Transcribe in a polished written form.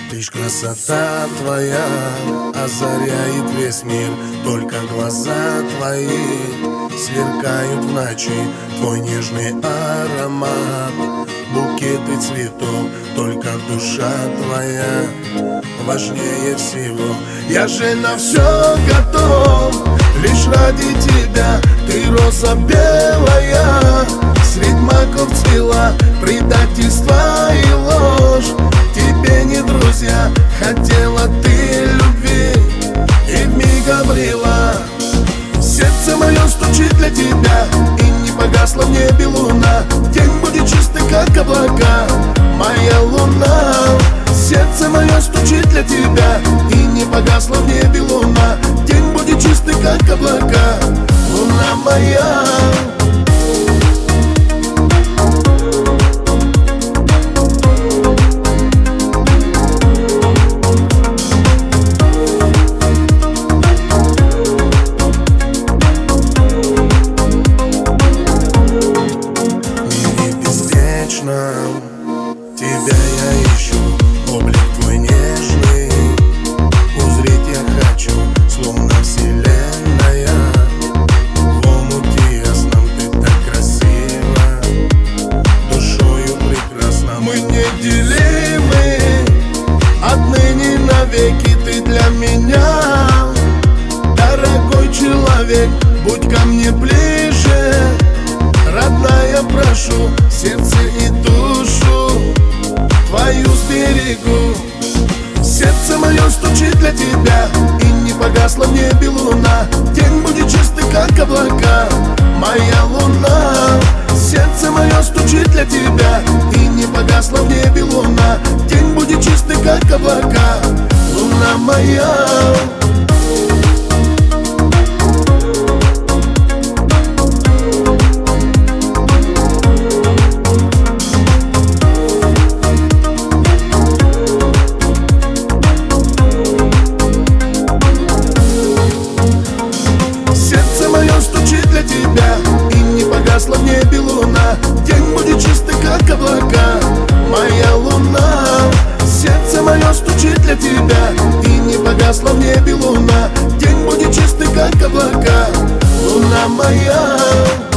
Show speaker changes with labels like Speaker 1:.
Speaker 1: Лишь красота твоя озаряет весь мир. Только глаза твои сверкают в ночи. Твой нежный аромат, букеты цветов. Только душа твоя важнее всего. Я же на все готов, лишь ради тебя. Ты роза белая, средь маков цвела. Предательство и ложь тебе не друзья. Хотела ты любви и вмиг обрела. Сердце мое стучит для тебя, и не погасла в небе луна. День будет чистый, как облака, моя луна. Сердце мое стучит для тебя, и не погасла в небе луна. День будет чистый, как облака, луна моя. Тебя я ищу, облик твой нежный. Узреть я хочу, словно вселенная. В омуте ясном ты так красива, душою прекрасна. Мы неделимы, отныне навеки. Ты для меня дорогой человек. Будь ко мне ближе, родная, прошу. Сердце и душу твою сберегу. Сердце мое стучит для тебя, и не погасла в небе луна. День будет чистый, как облака, моя луна. Сердце мое стучит для тебя, и не погасла в небе луна. День будет чистый, как облака, луна моя. Тебя, и не погасла в небе луна. День будет чистый, как облака, моя луна. Сердце мое стучит для тебя, и не погасла в небе луна. День будет чистый, как облака, луна моя.